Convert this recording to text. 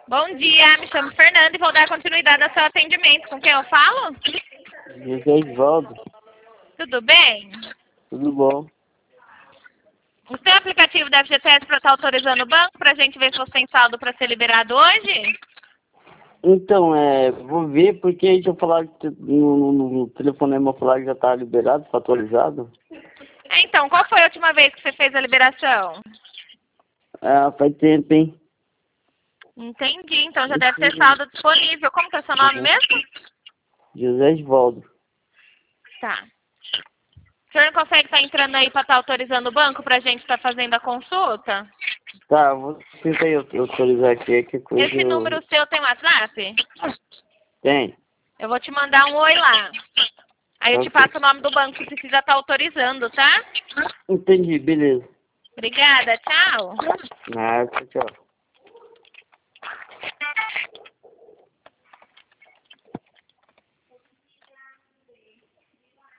Bom dia, me chamo Fernanda e vou dar continuidade ao seu atendimento. Com quem eu falo? José Osvaldo, Tudo bem? tudo bom? O seu aplicativo da FGTS para estar autorizando o banco para a gente ver se você tem saldo para ser liberado hoje? Então, vou ver porque aí já falaram que no telefonema falaram que já tá liberado, tá atualizado. Então, qual foi a última vez que você fez a liberação? Ah, faz tempo, hein? Entendi, então já deve ter saldo disponível. Como que é o seu nome mesmo? José Osvaldo. Tá. O senhor não consegue estar entrando aí para estar autorizando o banco para a gente estar fazendo a consulta? Tá, vou tentar aí autorizar aqui, que coisa Esse número seu tem WhatsApp? Tem. Eu vou te mandar um oi lá. Aí eu te Ok. passo o nome do banco que precisa estar autorizando, tá? Entendi, beleza. Obrigada, tchau. Ah, tchau.